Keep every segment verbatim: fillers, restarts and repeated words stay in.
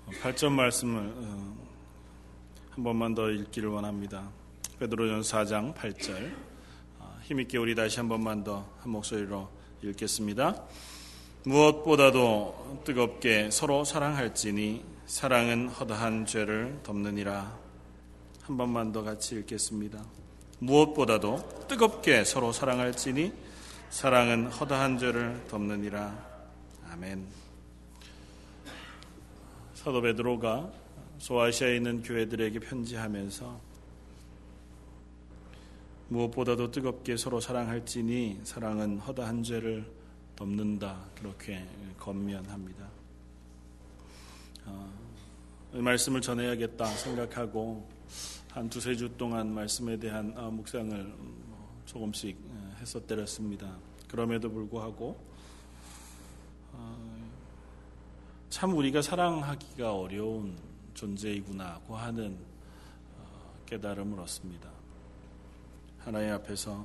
팔 점 말씀을 한 번만 더 읽기를 원합니다. 베드로전서 사 장 팔 절 힘있게 우리 다시 한 번만 더 한 목소리로 읽겠습니다. 무엇보다도 뜨겁게 서로 사랑할지니 사랑은 허다한 죄를 덮느니라. 한 번만 더 같이 읽겠습니다. 무엇보다도 뜨겁게 서로 사랑할지니 사랑은 허다한 죄를 덮느니라. 아멘. 사도 베드로가 소아시아에 있는 교회들에게 편지하면서 무엇보다도 뜨겁게 서로 사랑할지니 사랑은 허다한 죄를 덮는다, 그렇게 권면합니다. 어, 이 말씀을 전해야겠다 생각하고 한 두세 주 동안 말씀에 대한 묵상을 조금씩 했었더랬습니다. 그럼에도 불구하고 참 우리가 사랑하기가 어려운 존재이구나고 하는 깨달음을 얻습니다. 하나님 앞에서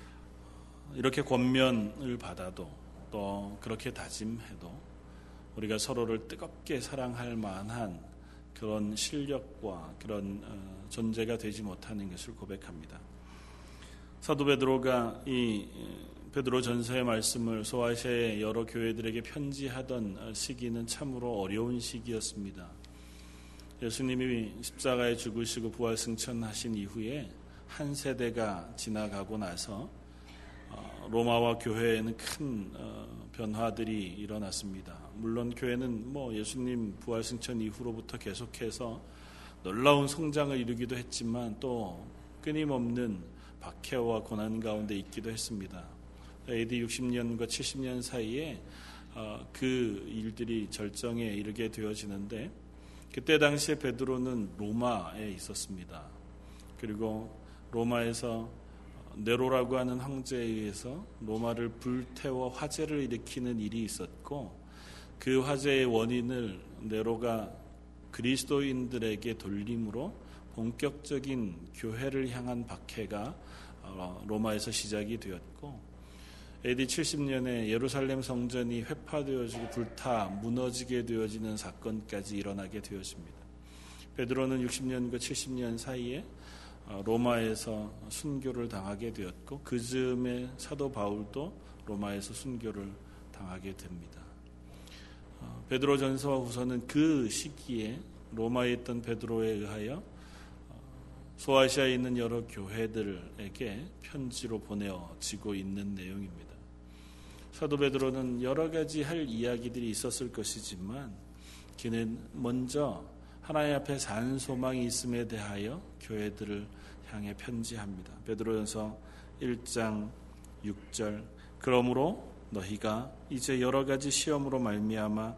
이렇게 권면을 받아도 또 그렇게 다짐해도 우리가 서로를 뜨겁게 사랑할 만한 그런 실력과 그런 존재가 되지 못하는 것을 고백합니다. 사도 베드로가 이 베드로 전서의 말씀을 소아시아의 여러 교회들에게 편지하던 시기는 참으로 어려운 시기였습니다. 예수님이 십자가에 죽으시고 부활 승천하신 이후에 한 세대가 지나가고 나서 로마와 교회에는 큰 변화들이 일어났습니다. 물론 교회는 뭐 예수님 부활 승천 이후로부터 계속해서 놀라운 성장을 이루기도 했지만 또 끊임없는 박해와 고난 가운데 있기도 했습니다. 에이디 육십 년과 칠십 년 사이에 그 일들이 절정에 이르게 되어지는데 그때 당시에 베드로는 로마에 있었습니다. 그리고 로마에서 네로라고 하는 황제에 의해서 로마를 불태워 화재를 일으키는 일이 있었고 그 화재의 원인을 네로가 그리스도인들에게 돌림으로 본격적인 교회를 향한 박해가 로마에서 시작이 되었고 에이디 칠십 년에 예루살렘 성전이 회파되어지고 불타 무너지게 되어지는 사건까지 일어나게 되었습니다. 베드로는 육십 년과 칠십 년 사이에 로마에서 순교를 당하게 되었고 그 즈음에 사도 바울도 로마에서 순교를 당하게 됩니다. 베드로 전서와 후서는 그 시기에 로마에 있던 베드로에 의하여 소아시아에 있는 여러 교회들에게 편지로 보내어지고 있는 내용입니다. 사도 베드로는 여러 가지 할 이야기들이 있었을 것이지만 그는 먼저 하나님 앞에 산 소망이 있음에 대하여 교회들을 향해 편지합니다. 베드로전서 일 장 육 절 그러므로 너희가 이제 여러 가지 시험으로 말미암아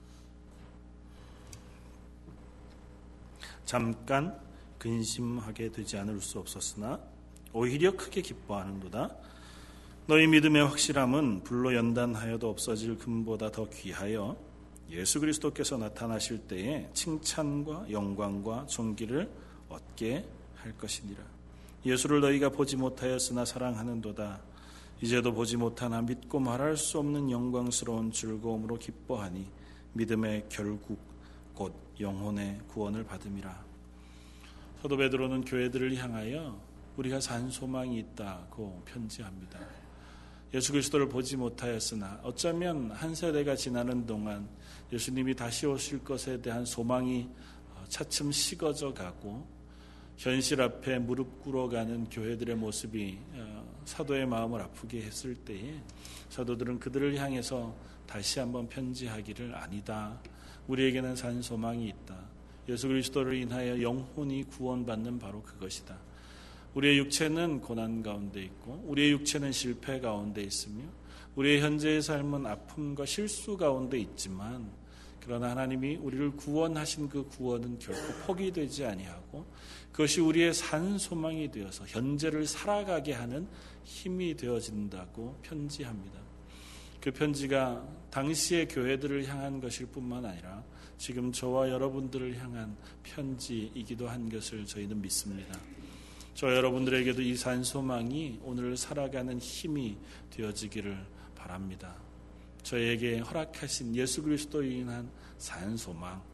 잠깐 근심하게 되지 않을 수 없었으나 오히려 크게 기뻐하는도다. 너희 믿음의 확실함은 불로 연단하여도 없어질 금보다 더 귀하여 예수 그리스도께서 나타나실 때에 칭찬과 영광과 존귀를 얻게 할 것이니라. 예수를 너희가 보지 못하였으나 사랑하는도다. 이제도 보지 못하나 믿고 말할 수 없는 영광스러운 즐거움으로 기뻐하니 믿음의 결국 곧 영혼의 구원을 받음이라. 사도 베드로는 교회들을 향하여 우리가 산 소망이 있다고 편지합니다. 예수 그리스도를 보지 못하였으나 어쩌면 한 세대가 지나는 동안 예수님이 다시 오실 것에 대한 소망이 차츰 식어져 가고 현실 앞에 무릎 꿇어가는 교회들의 모습이 사도의 마음을 아프게 했을 때에 사도들은 그들을 향해서 다시 한번 편지하기를 아니다. 우리에게는 산 소망이 있다. 예수 그리스도를 인하여 영혼이 구원받는 바로 그것이다. 우리의 육체는 고난 가운데 있고 우리의 육체는 실패 가운데 있으며 우리의 현재의 삶은 아픔과 실수 가운데 있지만 그러나 하나님이 우리를 구원하신 그 구원은 결코 포기되지 아니하고 그것이 우리의 산 소망이 되어서 현재를 살아가게 하는 힘이 되어진다고 편지합니다. 그 편지가 당시의 교회들을 향한 것일 뿐만 아니라 지금 저와 여러분들을 향한 편지이기도 한 것을 저희는 믿습니다. 저 여러분들에게도 이 산 소망이 오늘 살아가는 힘이 되어지기를 바랍니다. 저에게 허락하신 예수 그리스도로 인한 산 소망,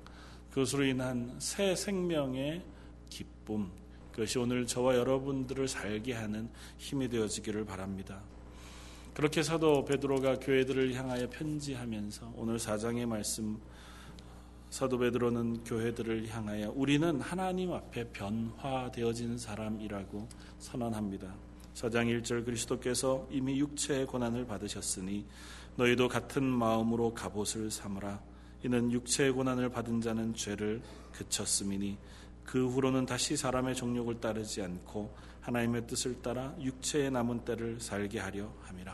그것으로 인한 새 생명의 기쁨, 그것이 오늘 저와 여러분들을 살게 하는 힘이 되어지기를 바랍니다. 그렇게 사도 베드로가 교회들을 향하여 편지하면서 오늘 사 장의 말씀, 사도 베드로는 교회들을 향하여 우리는 하나님 앞에 변화되어진 사람이라고 선언합니다. 사 장 일 절 그리스도께서 이미 육체의 고난을 받으셨으니 너희도 같은 마음으로 갑옷을 삼으라. 이는 육체의 고난을 받은 자는 죄를 그쳤음이니 그 후로는 다시 사람의 정욕을 따르지 않고 하나님의 뜻을 따라 육체의 남은 때를 살게 하려 함이라.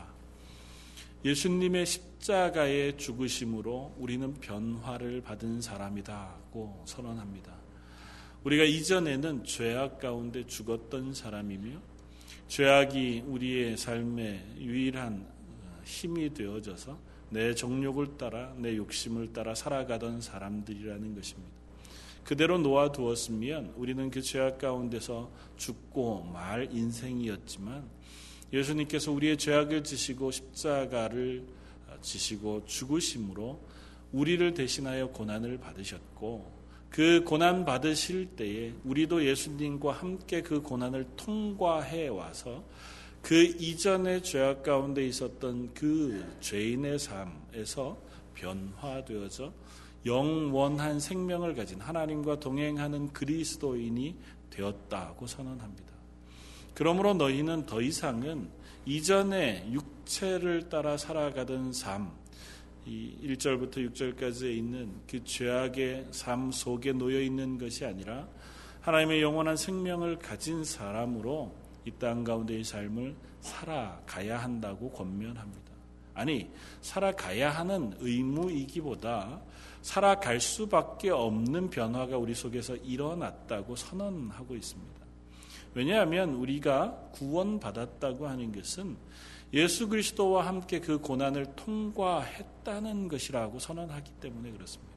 예수님의 십자가의 죽으심으로 우리는 변화를 받은 사람이다고 선언합니다. 우리가 이전에는 죄악 가운데 죽었던 사람이며 죄악이 우리의 삶의 유일한 힘이 되어져서 내 정욕을 따라 내 욕심을 따라 살아가던 사람들이라는 것입니다. 그대로 놓아두었으면 우리는 그 죄악 가운데서 죽고 말 인생이었지만 예수님께서 우리의 죄악을 지시고 십자가를 지시고 죽으심으로 우리를 대신하여 고난을 받으셨고 그 고난 받으실 때에 우리도 예수님과 함께 그 고난을 통과해 와서 그 이전의 죄악 가운데 있었던 그 죄인의 삶에서 변화되어져 영원한 생명을 가진 하나님과 동행하는 그리스도인이 되었다고 선언합니다. 그러므로 너희는 더 이상은 이전에 육체를 따라 살아가던 삶, 이 일 절부터 육 절까지에 있는 그 죄악의 삶 속에 놓여 있는 것이 아니라 하나님의 영원한 생명을 가진 사람으로 이 땅 가운데의 삶을 살아가야 한다고 권면합니다. 아니, 살아가야 하는 의무이기보다 살아갈 수밖에 없는 변화가 우리 속에서 일어났다고 선언하고 있습니다. 왜냐하면 우리가 구원받았다고 하는 것은 예수 그리스도와 함께 그 고난을 통과했다는 것이라고 선언하기 때문에 그렇습니다.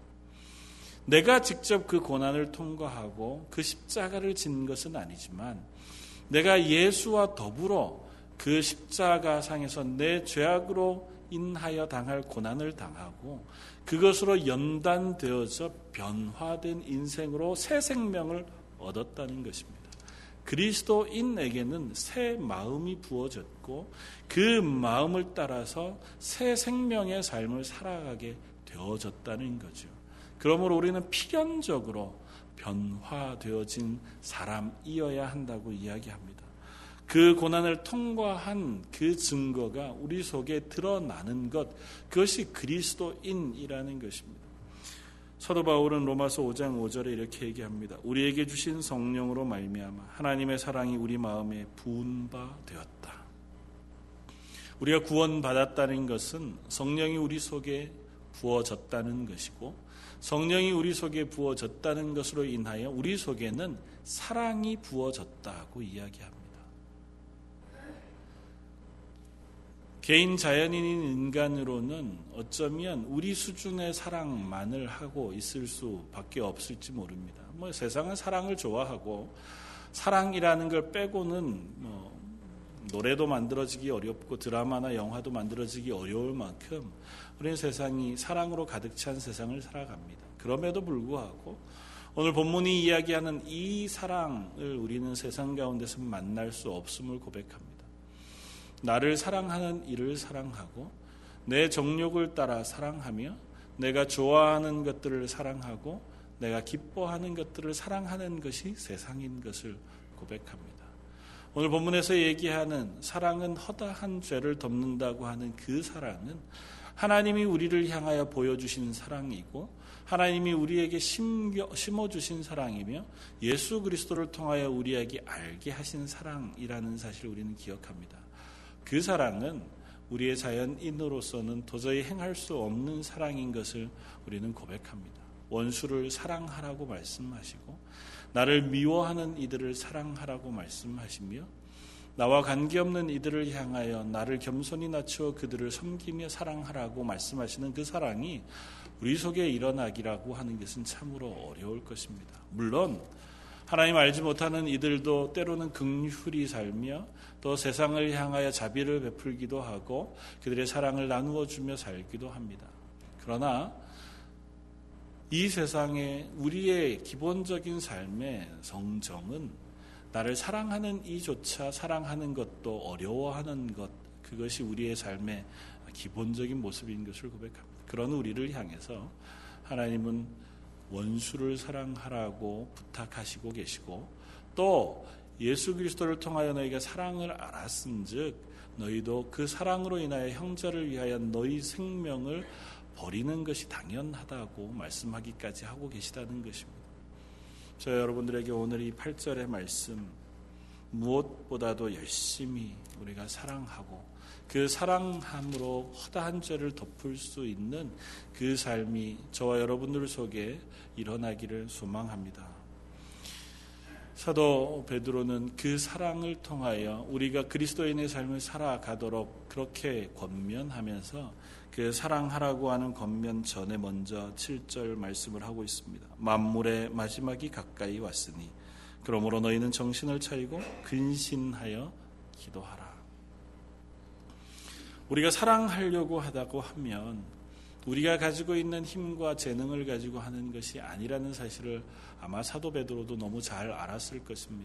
내가 직접 그 고난을 통과하고 그 십자가를 진 것은 아니지만 내가 예수와 더불어 그 십자가상에서 내 죄악으로 인하여 당할 고난을 당하고 그것으로 연단되어져 변화된 인생으로 새 생명을 얻었다는 것입니다. 그리스도인에게는 새 마음이 부어졌고 그 마음을 따라서 새 생명의 삶을 살아가게 되어졌다는 거죠. 그러므로 우리는 필연적으로 변화되어진 사람이어야 한다고 이야기합니다. 그 고난을 통과한 그 증거가 우리 속에 드러나는 것, 그것이 그리스도인이라는 것입니다. 사도 바울은 로마서 오 장 오 절에 이렇게 얘기합니다. 우리에게 주신 성령으로 말미암아 하나님의 사랑이 우리 마음에 부은 바 되었다. 우리가 구원받았다는 것은 성령이 우리 속에 부어졌다는 것이고 성령이 우리 속에 부어졌다는 것으로 인하여 우리 속에는 사랑이 부어졌다고 이야기합니다. 개인 자연인인 인간으로는 어쩌면 우리 수준의 사랑만을 하고 있을 수밖에 없을지 모릅니다. 뭐 세상은 사랑을 좋아하고 사랑이라는 걸 빼고는 뭐 노래도 만들어지기 어렵고 드라마나 영화도 만들어지기 어려울 만큼 우리는 세상이 사랑으로 가득 찬 세상을 살아갑니다. 그럼에도 불구하고 오늘 본문이 이야기하는 이 사랑을 우리는 세상 가운데서 만날 수 없음을 고백합니다. 나를 사랑하는 이를 사랑하고 내 정욕을 따라 사랑하며 내가 좋아하는 것들을 사랑하고 내가 기뻐하는 것들을 사랑하는 것이 세상인 것을 고백합니다. 오늘 본문에서 얘기하는 사랑은 허다한 죄를 덮는다고 하는 그 사랑은 하나님이 우리를 향하여 보여주신 사랑이고 하나님이 우리에게 심어주신 사랑이며 예수 그리스도를 통하여 우리에게 알게 하신 사랑이라는 사실을 우리는 기억합니다. 그 사랑은 우리의 자연인으로서는 도저히 행할 수 없는 사랑인 것을 우리는 고백합니다. 원수를 사랑하라고 말씀하시고 나를 미워하는 이들을 사랑하라고 말씀하시며 나와 관계없는 이들을 향하여 나를 겸손히 낮추어 그들을 섬기며 사랑하라고 말씀하시는 그 사랑이 우리 속에 일어나기라고 하는 것은 참으로 어려울 것입니다. 물론 하나님 알지 못하는 이들도 때로는 긍휼히 살며 또 세상을 향하여 자비를 베풀기도 하고 그들의 사랑을 나누어 주며 살기도 합니다. 그러나 이 세상에 우리의 기본적인 삶의 성정은 나를 사랑하는 이조차 사랑하는 것도 어려워하는 것, 그것이 우리의 삶의 기본적인 모습인 것을 고백합니다. 그런 우리를 향해서 하나님은 원수를 사랑하라고 부탁하시고 계시고, 또 예수 그리스도를 통하여 너희가 사랑을 알았은즉 너희도 그 사랑으로 인하여 형제를 위하여 너희 생명을 버리는 것이 당연하다고 말씀하기까지 하고 계시다는 것입니다. 저 여러분들에게 오늘 이 팔 절의 말씀, 무엇보다도 열심히 우리가 사랑하고 그 사랑함으로 허다한 죄를 덮을 수 있는 그 삶이 저와 여러분들 속에 일어나기를 소망합니다. 사도 베드로는 그 사랑을 통하여 우리가 그리스도인의 삶을 살아가도록 그렇게 권면하면서 그 사랑하라고 하는 권면 전에 먼저 칠 절 말씀을 하고 있습니다. 만물의 마지막이 가까이 왔으니 그러므로 너희는 정신을 차리고 근신하여 기도하라. 우리가 사랑하려고 하다고 하면 우리가 가지고 있는 힘과 재능을 가지고 하는 것이 아니라는 사실을 아마 사도 베드로도 너무 잘 알았을 것입니다.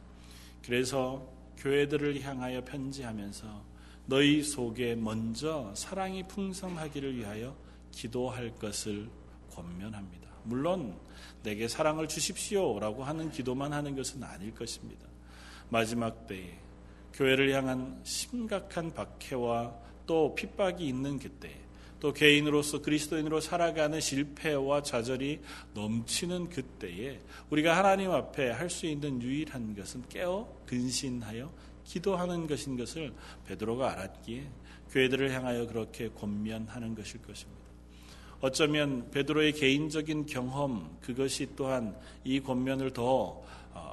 그래서 교회들을 향하여 편지하면서 너희 속에 먼저 사랑이 풍성하기를 위하여 기도할 것을 권면합니다. 물론 내게 사랑을 주십시오라고 하는 기도만 하는 것은 아닐 것입니다. 마지막 때에 교회를 향한 심각한 박해와 또 핍박이 있는 그때에, 또 개인으로서 그리스도인으로 살아가는 실패와 좌절이 넘치는 그때에 우리가 하나님 앞에 할 수 있는 유일한 것은 깨어 근신하여 기도하는 것인 것을 베드로가 알았기에 교회들을 향하여 그렇게 권면하는 것일 것입니다. 어쩌면 베드로의 개인적인 경험, 그것이 또한 이 권면을 더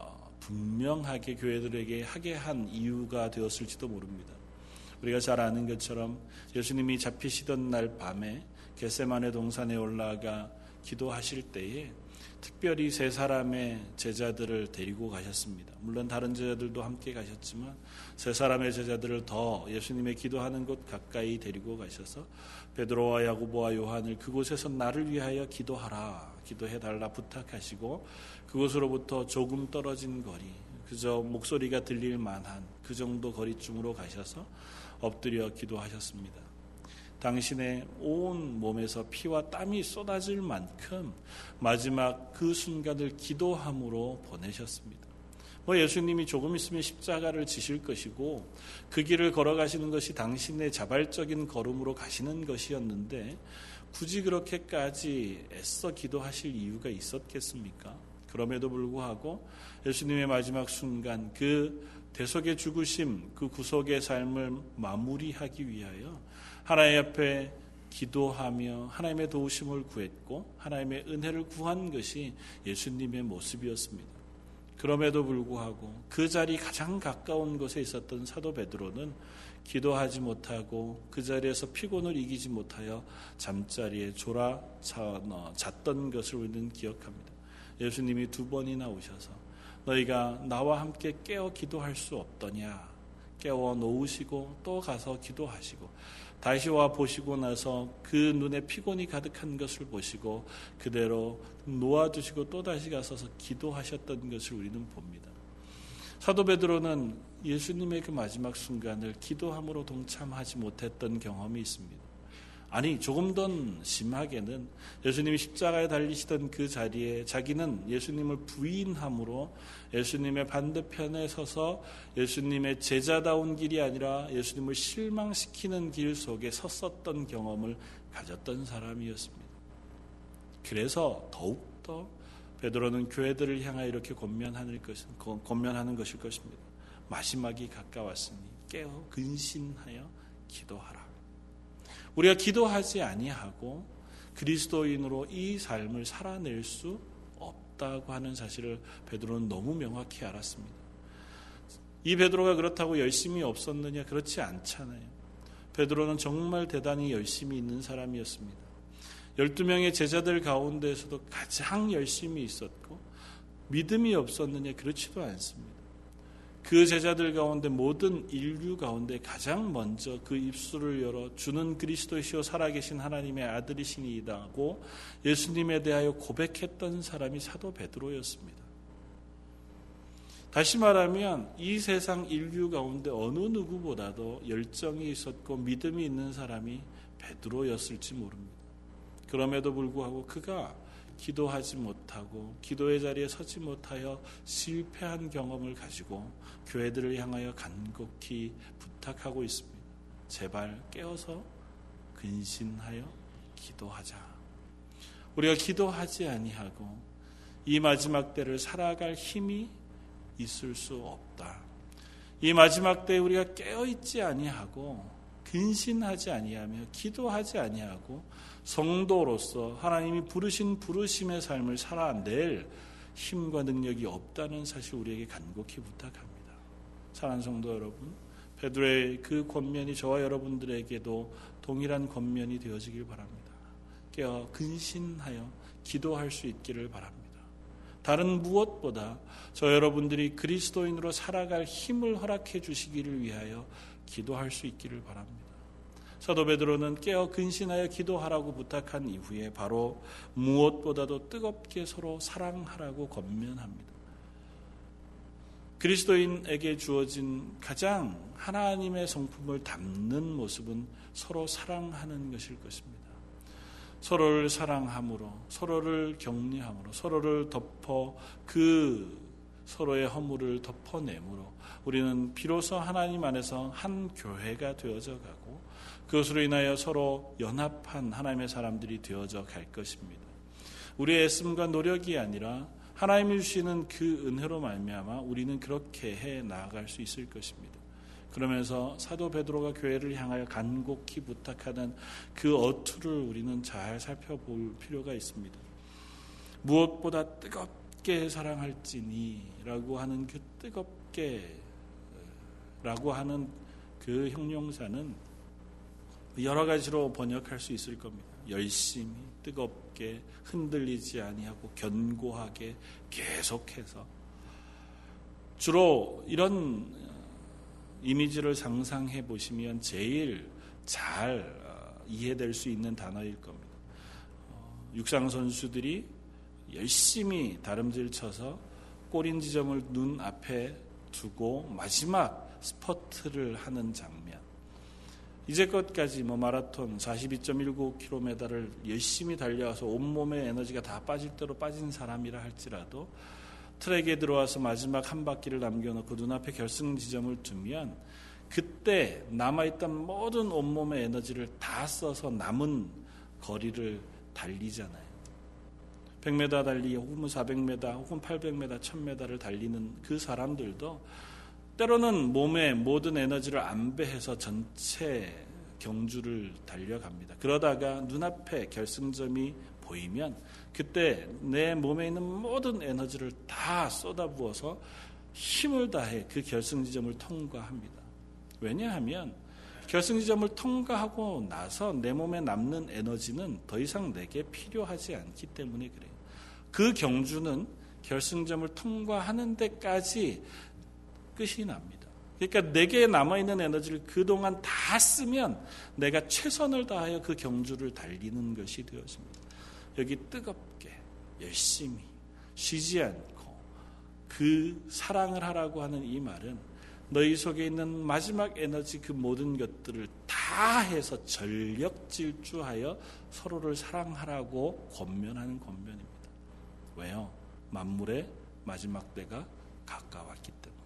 분명하게 교회들에게 하게 한 이유가 되었을지도 모릅니다. 우리가 잘 아는 것처럼 예수님이 잡히시던 날 밤에 겟세마네 동산에 올라가 기도하실 때에 특별히 세 사람의 제자들을 데리고 가셨습니다. 물론 다른 제자들도 함께 가셨지만 세 사람의 제자들을 더 예수님의 기도하는 곳 가까이 데리고 가셔서 베드로와 야고보와 요한을 그곳에서 나를 위하여 기도하라, 기도해달라 부탁하시고 그곳으로부터 조금 떨어진 거리, 그저 목소리가 들릴 만한 그 정도 거리쯤으로 가셔서 엎드려 기도하셨습니다. 당신의 온 몸에서 피와 땀이 쏟아질 만큼 마지막 그 순간을 기도함으로 보내셨습니다. 뭐 예수님이 조금 있으면 십자가를 지실 것이고 그 길을 걸어가시는 것이 당신의 자발적인 걸음으로 가시는 것이었는데 굳이 그렇게까지 애써 기도하실 이유가 있었겠습니까? 그럼에도 불구하고 예수님의 마지막 순간, 그 대속의 죽으심, 그 구속의 삶을 마무리하기 위하여 하나님 앞에 기도하며 하나님의 도우심을 구했고 하나님의 은혜를 구한 것이 예수님의 모습이었습니다. 그럼에도 불구하고 그 자리 가장 가까운 곳에 있었던 사도 베드로는 기도하지 못하고 그 자리에서 피곤을 이기지 못하여 잠자리에 졸아 잤던 것을 우리는 기억합니다. 예수님이 두 번이나 오셔서 너희가 나와 함께 깨어 기도할 수 없더냐, 깨워 놓으시고 또 가서 기도하시고 다시 와 보시고 나서 그 눈에 피곤이 가득한 것을 보시고 그대로 놓아두시고 또 다시 가서서 기도하셨던 것을 우리는 봅니다. 사도 베드로는 예수님의 그 마지막 순간을 기도함으로 동참하지 못했던 경험이 있습니다. 아니, 조금 더 심하게는 예수님이 십자가에 달리시던 그 자리에 자기는 예수님을 부인함으로 예수님의 반대편에 서서 예수님의 제자다운 길이 아니라 예수님을 실망시키는 길 속에 섰었던 경험을 가졌던 사람이었습니다. 그래서 더욱더 베드로는 교회들을 향하여 이렇게 권면하는, 것, 권면하는 것일 것입니다. 마지막이 가까웠으니 깨어 근신하여 기도하라. 우리가 기도하지 아니하고 그리스도인으로 이 삶을 살아낼 수 없다고 하는 사실을 베드로는 너무 명확히 알았습니다. 이 베드로가 그렇다고 열심히 없었느냐? 그렇지 않잖아요. 베드로는 정말 대단히 열심히 있는 사람이었습니다. 열두 명의 제자들 가운데에서도 가장 열심히 있었고 믿음이 없었느냐? 그렇지도 않습니다. 그 제자들 가운데 모든 인류 가운데 가장 먼저 그 입술을 열어 주는 그리스도시요 살아계신 하나님의 아들이시니이다고 예수님에 대하여 고백했던 사람이 사도 베드로였습니다. 다시 말하면 이 세상 인류 가운데 어느 누구보다도 열정이 있었고 믿음이 있는 사람이 베드로였을지 모릅니다. 그럼에도 불구하고 그가 기도하지 못하고 기도의 자리에 서지 못하여 실패한 경험을 가지고 교회들을 향하여 간곡히 부탁하고 있습니다. 제발 깨어서 근신하여 기도하자. 우리가 기도하지 아니하고 이 마지막 때를 살아갈 힘이 있을 수 없다. 이 마지막 때에 우리가 깨어있지 아니하고 근신하지 아니하며 기도하지 아니하고 성도로서 하나님이 부르신 부르심의 삶을 살아낼 힘과 능력이 없다는 사실 우리에게 간곡히 부탁합니다. 사랑하는 성도 여러분, 베드로의 그 권면이 저와 여러분들에게도 동일한 권면이 되어지길 바랍니다. 깨어 근신하여 기도할 수 있기를 바랍니다. 다른 무엇보다 저 여러분들이 그리스도인으로 살아갈 힘을 허락해 주시기를 위하여 기도할 수 있기를 바랍니다. 사도 베드로는 깨어 근신하여 기도하라고 부탁한 이후에 바로 무엇보다도 뜨겁게 서로 사랑하라고 권면합니다. 그리스도인에게 주어진 가장 하나님의 성품을 담는 모습은 서로 사랑하는 것일 것입니다. 서로를 사랑함으로, 서로를 격려함으로, 서로를 덮어 그 서로의 허물을 덮어내므로 우리는 비로소 하나님 안에서 한 교회가 되어져 가고 그것으로 인하여 서로 연합한 하나님의 사람들이 되어져 갈 것입니다. 우리의 애씀과 노력이 아니라 하나님이 주시는 그 은혜로 말미암아 우리는 그렇게 해 나아갈 수 있을 것입니다. 그러면서 사도 베드로가 교회를 향하여 간곡히 부탁하는 그 어투를 우리는 잘 살펴볼 필요가 있습니다. 무엇보다 뜨겁게 사랑할지니 라고 하는 그 뜨겁게 라고 하는 그 형용사는 여러 가지로 번역할 수 있을 겁니다. 열심히, 뜨겁게, 흔들리지 아니하고 견고하게 계속해서. 주로 이런 이미지를 상상해 보시면 제일 잘 이해될 수 있는 단어일 겁니다. 육상 선수들이 열심히 다름질 쳐서 꼬린 지점을 눈 앞에 두고 마지막 스퍼트를 하는 장면. 이제껏까지 뭐 마라톤 사십이 점 일구 킬로미터를 열심히 달려와서 온몸의 에너지가 다 빠질 대로 빠진 사람이라 할지라도 트랙에 들어와서 마지막 한 바퀴를 남겨놓고 눈앞에 결승 지점을 두면 그때 남아있던 모든 온몸의 에너지를 다 써서 남은 거리를 달리잖아요. 백 미터 달리기 혹은 사백 미터 혹은 팔백 미터, 천 미터를 달리는 그 사람들도 때로는 몸의 모든 에너지를 안배해서 전체 경주를 달려갑니다. 그러다가 눈앞에 결승점이 보이면 그때 내 몸에 있는 모든 에너지를 다 쏟아부어서 힘을 다해 그 결승 지점을 통과합니다. 왜냐하면 결승 지점을 통과하고 나서 내 몸에 남는 에너지는 더 이상 내게 필요하지 않기 때문에 그래요. 그 경주는 결승점을 통과하는 데까지 끝이 납니다. 그러니까 내게 남아있는 에너지를 그동안 다 쓰면 내가 최선을 다하여 그 경주를 달리는 것이 되었습니다. 여기 뜨겁게 열심히 쉬지 않고 그 사랑을 하라고 하는 이 말은 너희 속에 있는 마지막 에너지 그 모든 것들을 다 해서 전력 질주하여 서로를 사랑하라고 권면하는 권면입니다. 왜요? 만물의 마지막 때가 가까웠기 때문에.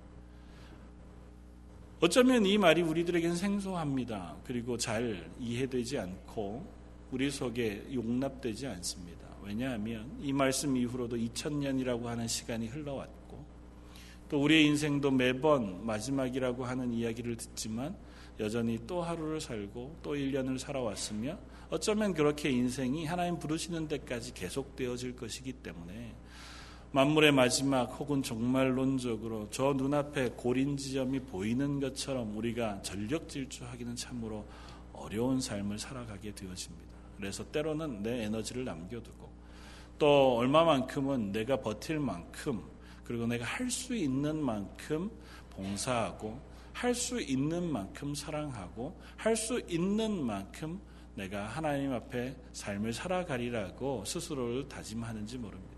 어쩌면 이 말이 우리들에겐 생소합니다. 그리고 잘 이해되지 않고 우리 속에 용납되지 않습니다. 왜냐하면 이 말씀 이후로도 이천 년이라고 하는 시간이 흘러왔고 또 우리의 인생도 매번 마지막이라고 하는 이야기를 듣지만 여전히 또 하루를 살고 또 일 년을 살아왔으며 어쩌면 그렇게 인생이 하나님 부르시는 데까지 계속되어질 것이기 때문에 만물의 마지막 혹은 종말론적으로 저 눈앞에 고린 지점이 보이는 것처럼 우리가 전력 질주하기는 참으로 어려운 삶을 살아가게 되어집니다. 그래서 때로는 내 에너지를 남겨두고 또 얼마만큼은 내가 버틸 만큼 그리고 내가 할 수 있는 만큼 봉사하고 할 수 있는 만큼 사랑하고 할 수 있는 만큼 내가 하나님 앞에 삶을 살아가리라고 스스로를 다짐하는지 모릅니다.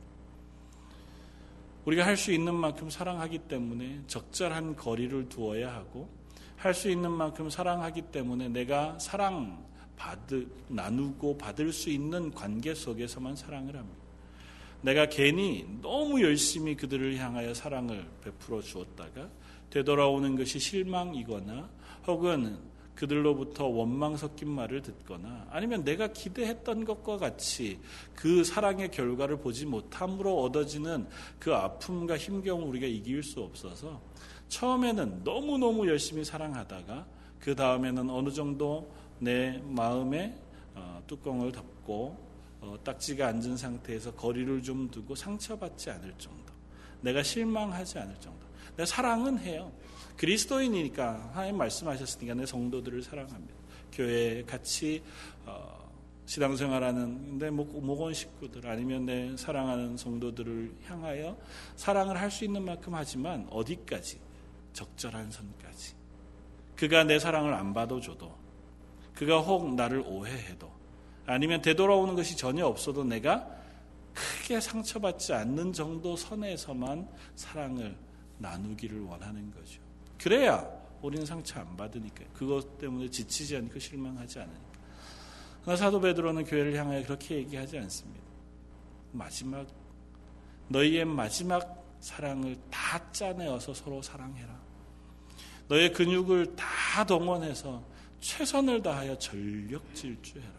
우리가 할 수 있는 만큼 사랑하기 때문에 적절한 거리를 두어야 하고 할 수 있는 만큼 사랑하기 때문에 내가 사랑 받을, 나누고 받을 수 있는 관계 속에서만 사랑을 합니다. 내가 괜히 너무 열심히 그들을 향하여 사랑을 베풀어 주었다가 되돌아오는 것이 실망이거나 혹은 그들로부터 원망 섞인 말을 듣거나 아니면 내가 기대했던 것과 같이 그 사랑의 결과를 보지 못함으로 얻어지는 그 아픔과 힘겨움을 우리가 이길 수 없어서 처음에는 너무너무 열심히 사랑하다가 그 다음에는 어느 정도 내 마음에 뚜껑을 덮고 딱지가 앉은 상태에서 거리를 좀 두고 상처받지 않을 정도, 내가 실망하지 않을 정도. 내가 사랑은 해요. 그리스도인이니까 하나님 말씀하셨으니까 내 성도들을 사랑합니다. 교회에 같이 어, 신앙생활하는 내 목원 식구들 아니면 내 사랑하는 성도들을 향하여 사랑을 할 수 있는 만큼 하지만 어디까지? 적절한 선까지. 그가 내 사랑을 안 받아줘도, 그가 혹 나를 오해해도, 아니면 되돌아오는 것이 전혀 없어도 내가 크게 상처받지 않는 정도 선에서만 사랑을 나누기를 원하는 거죠. 그래야 우리는 상처 안 받으니까, 그것 때문에 지치지 않고 실망하지 않으니까. 그러나 사도 베드로는 교회를 향하여 그렇게 얘기하지 않습니다. 마지막, 너희의 마지막 사랑을 다 짜내어서 서로 사랑해라. 너의 근육을 다 동원해서 최선을 다하여 전력 질주해라.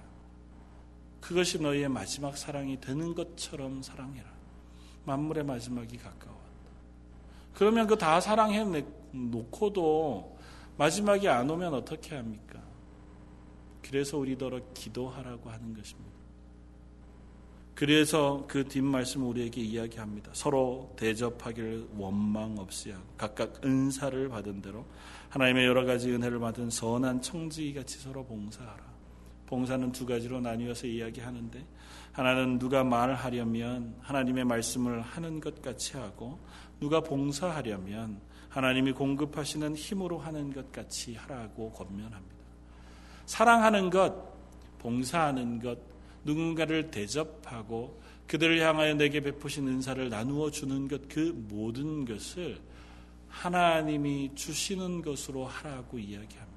그것이 너희의 마지막 사랑이 되는 것처럼 사랑해라. 만물의 마지막이 가까웠다. 그러면 그 다 사랑해 놓고도 마지막이 안 오면 어떻게 합니까? 그래서 우리더러 기도하라고 하는 것입니다. 그래서 그 뒷말씀을 우리에게 이야기합니다. 서로 대접하기를 원망 없이 하고 각각 은사를 받은 대로 하나님의 여러 가지 은혜를 받은 선한 청지기같이 서로 봉사하라. 봉사는 두 가지로 나뉘어서 이야기하는데, 하나는 누가 말하려면 하나님의 말씀을 하는 것 같이 하고, 누가 봉사하려면 하나님이 공급하시는 힘으로 하는 것 같이 하라고 권면합니다. 사랑하는 것, 봉사하는 것, 누군가를 대접하고 그들을 향하여 내게 베푸신 은사를 나누어 주는 것, 그 모든 것을 하나님이 주시는 것으로 하라고 이야기합니다.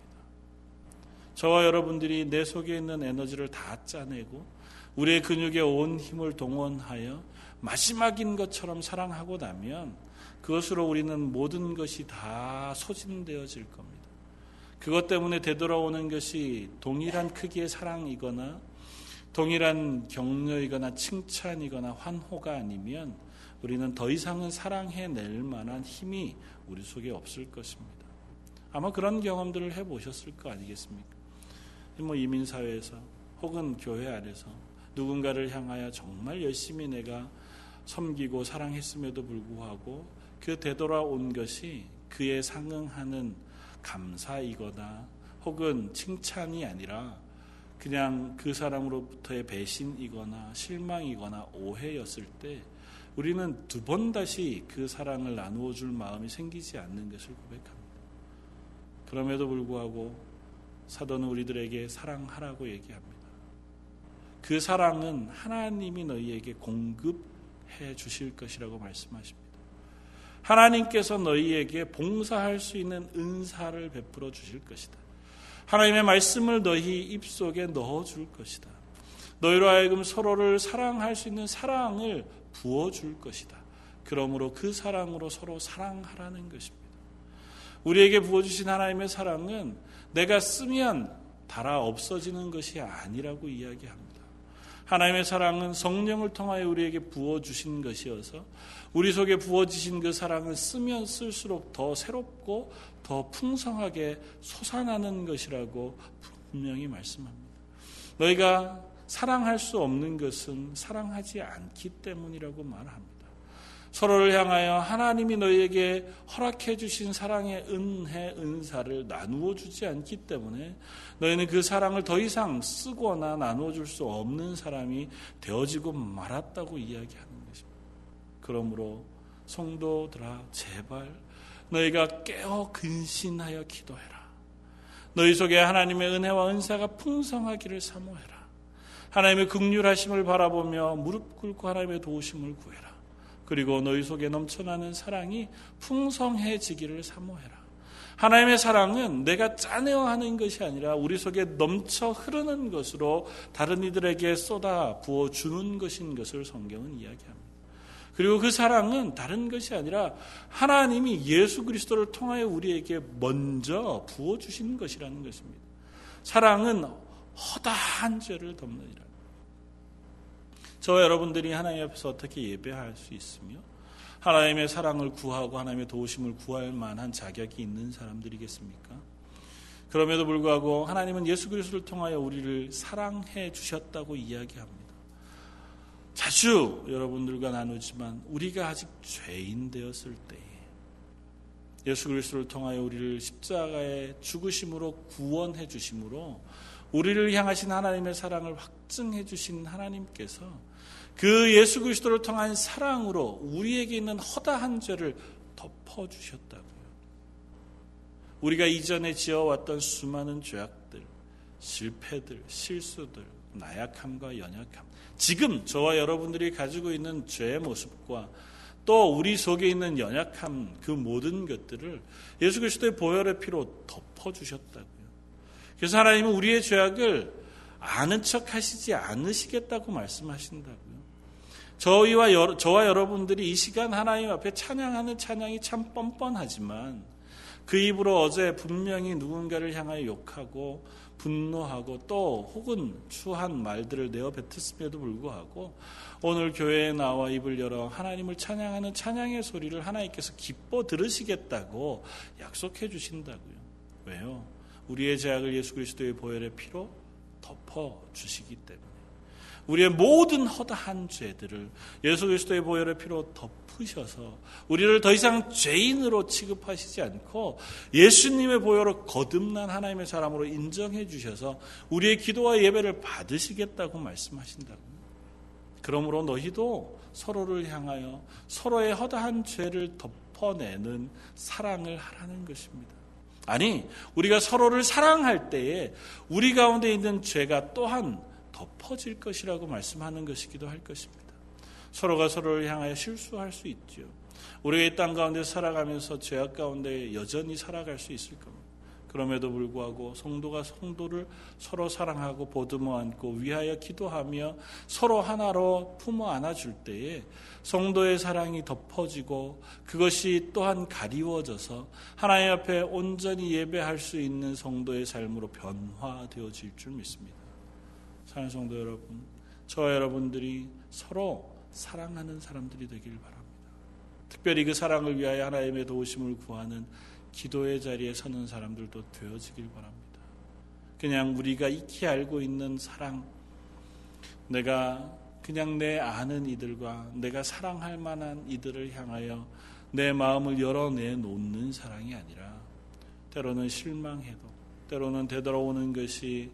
저와 여러분들이 내 속에 있는 에너지를 다 짜내고 우리의 근육에 온 힘을 동원하여 마지막인 것처럼 사랑하고 나면 그것으로 우리는 모든 것이 다 소진되어질 겁니다. 그것 때문에 되돌아오는 것이 동일한 크기의 사랑이거나 동일한 격려이거나 칭찬이거나 환호가 아니면 우리는 더 이상은 사랑해낼 만한 힘이 우리 속에 없을 것입니다. 아마 그런 경험들을 해보셨을 거 아니겠습니까? 뭐 이민사회에서 혹은 교회 안에서 누군가를 향하여 정말 열심히 내가 섬기고 사랑했음에도 불구하고 그 되돌아온 것이 그에 상응하는 감사이거나 혹은 칭찬이 아니라 그냥 그 사람으로부터의 배신이거나 실망이거나 오해였을 때 우리는 두 번 다시 그 사랑을 나누어 줄 마음이 생기지 않는 것을 고백합니다. 그럼에도 불구하고 사도는 우리들에게 사랑하라고 얘기합니다. 그 사랑은 하나님이 너희에게 공급해 주실 것이라고 말씀하십니다. 하나님께서 너희에게 봉사할 수 있는 은사를 베풀어 주실 것이다. 하나님의 말씀을 너희 입속에 넣어줄 것이다. 너희로 하여금 서로를 사랑할 수 있는 사랑을 부어줄 것이다. 그러므로 그 사랑으로 서로 사랑하라는 것입니다. 우리에게 부어주신 하나님의 사랑은 내가 쓰면 달아 없어지는 것이 아니라고 이야기합니다. 하나님의 사랑은 성령을 통하여 우리에게 부어주신 것이어서 우리 속에 부어지신 그 사랑은 쓰면 쓸수록 더 새롭고 더 풍성하게 솟아나는 것이라고 분명히 말씀합니다. 너희가 사랑할 수 없는 것은 사랑하지 않기 때문이라고 말합니다. 서로를 향하여 하나님이 너희에게 허락해 주신 사랑의 은혜, 은사를 나누어 주지 않기 때문에 너희는 그 사랑을 더 이상 쓰거나 나누어 줄 수 없는 사람이 되어지고 말았다고 이야기하는 것입니다. 그러므로 성도들아 제발 너희가 깨어 근신하여 기도해라. 너희 속에 하나님의 은혜와 은사가 풍성하기를 사모해라. 하나님의 긍휼하심을 바라보며 무릎 꿇고 하나님의 도우심을 구해라. 그리고 너희 속에 넘쳐나는 사랑이 풍성해지기를 사모해라. 하나님의 사랑은 내가 짜내어 하는 것이 아니라 우리 속에 넘쳐 흐르는 것으로 다른 이들에게 쏟아 부어주는 것인 것을 성경은 이야기합니다. 그리고 그 사랑은 다른 것이 아니라 하나님이 예수 그리스도를 통하여 우리에게 먼저 부어주신 것이라는 것입니다. 사랑은 허다한 죄를 덮느니라. 저와 여러분들이 하나님 앞에서 어떻게 예배할 수 있으며 하나님의 사랑을 구하고 하나님의 도우심을 구할 만한 자격이 있는 사람들이겠습니까? 그럼에도 불구하고 하나님은 예수 그리스도를 통하여 우리를 사랑해 주셨다고 이야기합니다. 자주 여러분들과 나누지만 우리가 아직 죄인 되었을 때에 예수 그리스도를 통하여 우리를 십자가의 죽으심으로 구원해 주심으로 우리를 향하신 하나님의 사랑을 확증해 주신 하나님께서 그 예수 그리스도를 통한 사랑으로 우리에게 있는 허다한 죄를 덮어주셨다고요. 우리가 이전에 지어왔던 수많은 죄악들, 실패들, 실수들, 나약함과 연약함, 지금 저와 여러분들이 가지고 있는 죄의 모습과 또 우리 속에 있는 연약함, 그 모든 것들을 예수 그리스도의 보혈의 피로 덮어주셨다고요. 그래서 하나님은 우리의 죄악을 아는 척 하시지 않으시겠다고 말씀하신다고요. 저희와 여러, 저와 여러분들이 이 시간 하나님 앞에 찬양하는 찬양이 참 뻔뻔하지만 그 입으로 어제 분명히 누군가를 향하여 욕하고 분노하고 또 혹은 추한 말들을 내어 뱉었음에도 불구하고 오늘 교회에 나와 입을 열어 하나님을 찬양하는 찬양의 소리를 하나님께서 기뻐 들으시겠다고 약속해 주신다고요. 왜요? 우리의 죄악을 예수 그리스도의 보혈의 피로 덮어주시기 때문에 우리의 모든 허다한 죄들을 예수 그리스도의 보혈의 피로 덮으셔서 우리를 더 이상 죄인으로 취급하시지 않고 예수님의 보혈로 거듭난 하나님의 사람으로 인정해 주셔서 우리의 기도와 예배를 받으시겠다고 말씀하신다고요. 그러므로 너희도 서로를 향하여 서로의 허다한 죄를 덮어내는 사랑을 하라는 것입니다. 아니, 우리가 서로를 사랑할 때에 우리 가운데 있는 죄가 또한 덮어질 것이라고 말씀하는 것이기도 할 것입니다. 서로가 서로를 향하여 실수할 수 있죠. 우리가 이 땅 가운데 살아가면서 죄악 가운데 여전히 살아갈 수 있을 겁니다. 그럼에도 불구하고 성도가 성도를 서로 사랑하고 보듬어 안고 위하여 기도하며 서로 하나로 품어 안아줄 때에 성도의 사랑이 덮어지고 그것이 또한 가리워져서 하나님 앞에 온전히 예배할 수 있는 성도의 삶으로 변화되어질 줄 믿습니다. 사랑하는 성도 여러분, 저와 여러분들이 서로 사랑하는 사람들이 되길 바랍니다. 특별히 그 사랑을 위하여 하나님의 도우심을 구하는 기도의 자리에 서는 사람들도 되어지길 바랍니다. 그냥 우리가 익히 알고 있는 사랑, 내가 그냥 내 아는 이들과 내가 사랑할 만한 이들을 향하여 내 마음을 열어내 놓는 사랑이 아니라 때로는 실망해도 때로는 되돌아오는 것이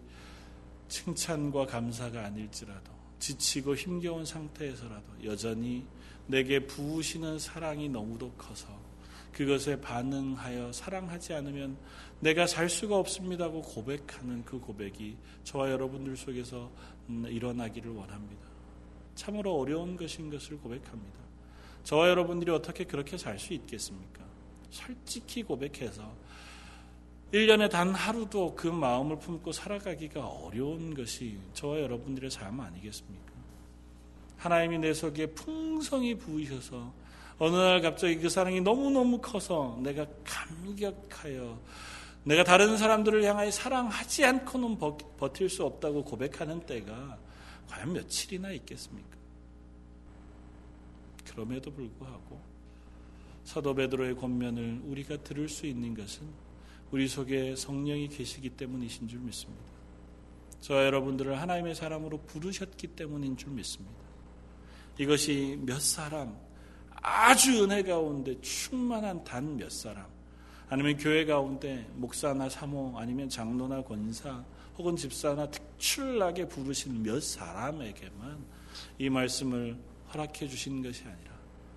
칭찬과 감사가 아닐지라도 지치고 힘겨운 상태에서라도 여전히 내게 부으시는 사랑이 너무도 커서 그것에 반응하여 사랑하지 않으면 내가 살 수가 없습니다고 고백하는 그 고백이 저와 여러분들 속에서 일어나기를 원합니다. 참으로 어려운 것인 것을 고백합니다. 저와 여러분들이 어떻게 그렇게 살 수 있겠습니까? 솔직히 고백해서 일 년에 단 하루도 그 마음을 품고 살아가기가 어려운 것이 저와 여러분들의 삶 아니겠습니까? 하나님이 내 속에 풍성히 부으셔서 어느 날 갑자기 그 사랑이 너무너무 커서 내가 감격하여 내가 다른 사람들을 향하여 사랑하지 않고는 버틸 수 없다고 고백하는 때가 과연 며칠이나 있겠습니까? 그럼에도 불구하고 사도 베드로의 권면을 우리가 들을 수 있는 것은 우리 속에 성령이 계시기 때문이신 줄 믿습니다. 저와 여러분들을 하나님의 사람으로 부르셨기 때문인 줄 믿습니다. 이것이 몇 사람, 아주 은혜 가운데 충만한 단 몇 사람, 아니면 교회 가운데 목사나 사모, 아니면 장로나 권사, 혹은 집사나 특출나게 부르신 몇 사람에게만 이 말씀을 허락해 주신 것이 아니라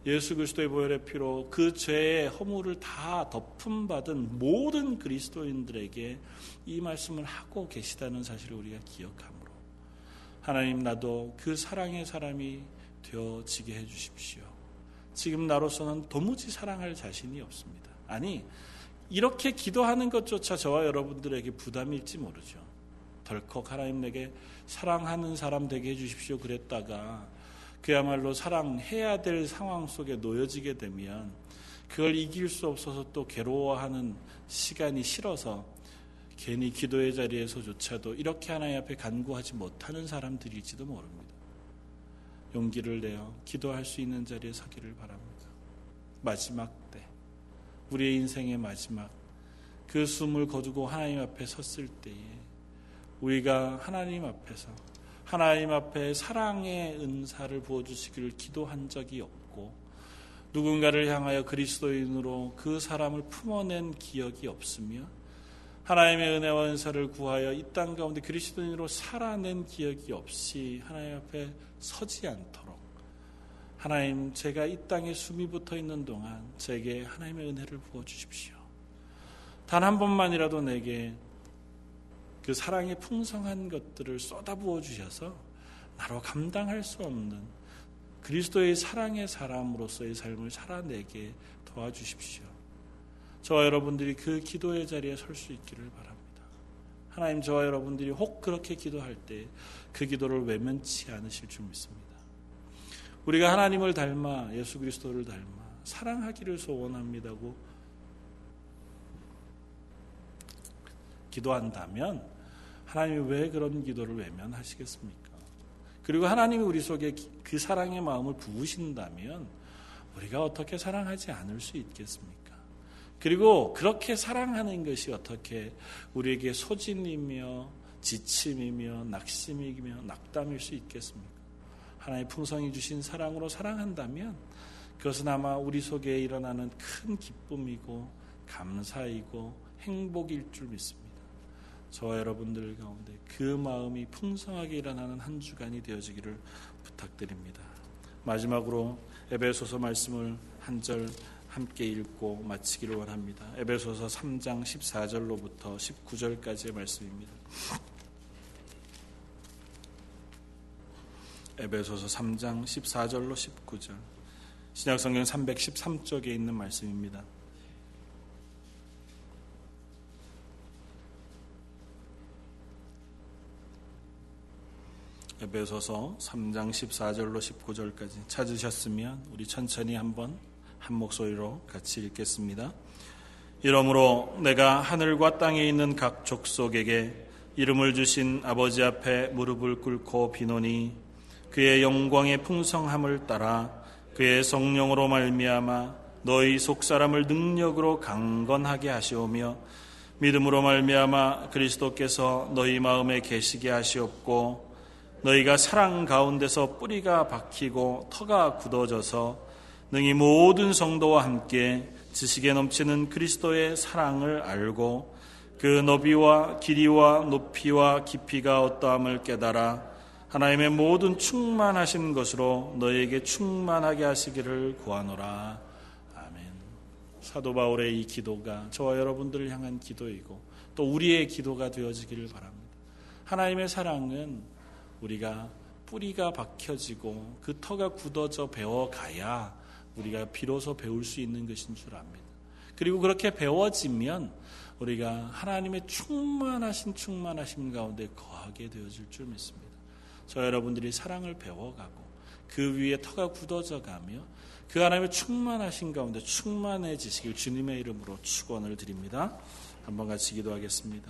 예수 그리스도의 보혈의 피로 그 죄의 허물을 다 덮음받은 모든 그리스도인들에게 이 말씀을 하고 계시다는 사실을 우리가 기억하므로 하나님, 나도 그 사랑의 사람이 되어지게 해주십시오. 지금 나로서는 도무지 사랑할 자신이 없습니다. 아니, 이렇게 기도하는 것조차 저와 여러분들에게 부담일지 모르죠. 덜컥 하나님, 내게 사랑하는 사람 되게 해주십시오 그랬다가 그야말로 사랑해야 될 상황 속에 놓여지게 되면 그걸 이길 수 없어서 또 괴로워하는 시간이 싫어서 괜히 기도의 자리에서조차도 이렇게 하나님 앞에 간구하지 못하는 사람들일지도 모릅니다. 용기를 내어 기도할 수 있는 자리에 서기를 바랍니다. 마지막 때, 우리의 인생의 마지막 그 숨을 거두고 하나님 앞에 섰을 때에 우리가 하나님 앞에서 하나님 앞에 사랑의 은사를 부어주시기를 기도한 적이 없고 누군가를 향하여 그리스도인으로 그 사람을 품어낸 기억이 없으며 하나님의 은혜와 은사를 구하여 이 땅 가운데 그리스도인으로 살아낸 기억이 없이 하나님 앞에 서지 않도록 하나님, 제가 이 땅에 숨이 붙어있는 동안 제게 하나님의 은혜를 부어주십시오. 단 한 번만이라도 내게 그 사랑의 풍성한 것들을 쏟아부어 주셔서 나로 감당할 수 없는 그리스도의 사랑의 사람으로서의 삶을 살아내게 도와주십시오. 저와 여러분들이 그 기도의 자리에 설 수 있기를 바랍니다. 하나님, 저와 여러분들이 혹 그렇게 기도할 때 그 기도를 외면치 않으실 줄 믿습니다. 우리가 하나님을 닮아 예수 그리스도를 닮아 사랑하기를 소원합니다고 기도한다면 하나님이 왜 그런 기도를 외면하시겠습니까? 그리고 하나님이 우리 속에 그 사랑의 마음을 부으신다면 우리가 어떻게 사랑하지 않을 수 있겠습니까? 그리고 그렇게 사랑하는 것이 어떻게 우리에게 소진이며 지침이며 낙심이며 낙담일 수 있겠습니까? 하나님의 풍성히 주신 사랑으로 사랑한다면 그것은 아마 우리 속에 일어나는 큰 기쁨이고 감사이고 행복일 줄 믿습니다. 저와 여러분들 가운데 그 마음이 풍성하게 일어나는 한 주간이 되어지기를 부탁드립니다. 마지막으로 에베소서 말씀을 한 절 함께 읽고 마치기를 원합니다. 에베소서 삼 장 십사 절로부터 십구 절까지의 말씀입니다. 에베소서 삼 장 십사 절로 십구 절, 신약성경 삼백십삼 쪽에 있는 말씀입니다. 에베소서 삼 장 십사 절로 십구 절까지 찾으셨으면 우리 천천히 한번 한 목소리로 같이 읽겠습니다. 이러므로 내가 하늘과 땅에 있는 각 족속에게 이름을 주신 아버지 앞에 무릎을 꿇고 비노니 그의 영광의 풍성함을 따라 그의 성령으로 말미암아 너희 속사람을 능력으로 강건하게 하시오며 믿음으로 말미암아 그리스도께서 너희 마음에 계시게 하시옵고 너희가 사랑 가운데서 뿌리가 박히고 터가 굳어져서 능히 모든 성도와 함께 지식에 넘치는 그리스도의 사랑을 알고 그 너비와 길이와 높이와 깊이가 어떠함을 깨달아 하나님의 모든 충만하신 것으로 너희에게 충만하게 하시기를 구하노라. 아멘. 사도 바울의 이 기도가 저와 여러분들을 향한 기도이고 또 우리의 기도가 되어지기를 바랍니다. 하나님의 사랑은 우리가 뿌리가 박혀지고 그 터가 굳어져 배워가야 우리가 비로소 배울 수 있는 것인 줄 압니다. 그리고 그렇게 배워지면 우리가 하나님의 충만하신 충만하심 가운데 거하게 되어질 줄 믿습니다. 저 여러분들이 사랑을 배워가고 그 위에 터가 굳어져 가며 그 하나님의 충만하신 가운데 충만해지시길 주님의 이름으로 축원을 드립니다. 한번 같이 기도하겠습니다.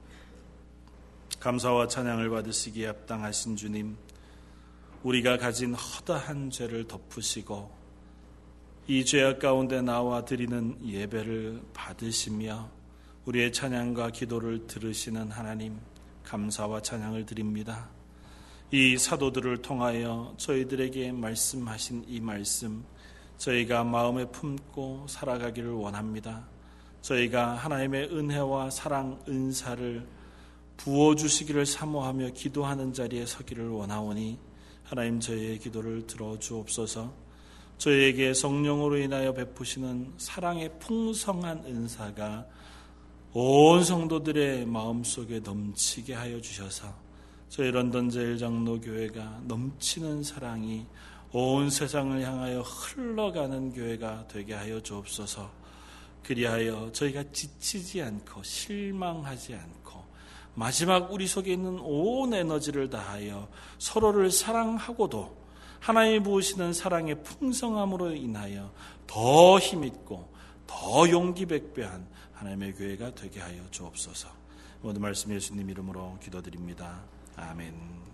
감사와 찬양을 받으시기에 합당하신 주님, 우리가 가진 허다한 죄를 덮으시고 이 죄악 가운데 나와 드리는 예배를 받으시며 우리의 찬양과 기도를 들으시는 하나님, 감사와 찬양을 드립니다. 이 사도들을 통하여 저희들에게 말씀하신 이 말씀, 저희가 마음에 품고 살아가기를 원합니다. 저희가 하나님의 은혜와 사랑, 은사를 부어주시기를 사모하며 기도하는 자리에 서기를 원하오니 하나님, 저희의 기도를 들어주옵소서. 저희에게 성령으로 인하여 베푸시는 사랑의 풍성한 은사가 온 성도들의 마음속에 넘치게 하여 주셔서 저희 런던 제일장로교회가 넘치는 사랑이 온 세상을 향하여 흘러가는 교회가 되게 하여 주옵소서. 그리하여 저희가 지치지 않고 실망하지 않고 마지막 우리 속에 있는 온 에너지를 다하여 서로를 사랑하고도 하나님이 부으시는 사랑의 풍성함으로 인하여 더 힘있고 더 용기백배한 하나님의 교회가 되게 하여 주옵소서. 모든 말씀 예수님 이름으로 기도드립니다. 아멘.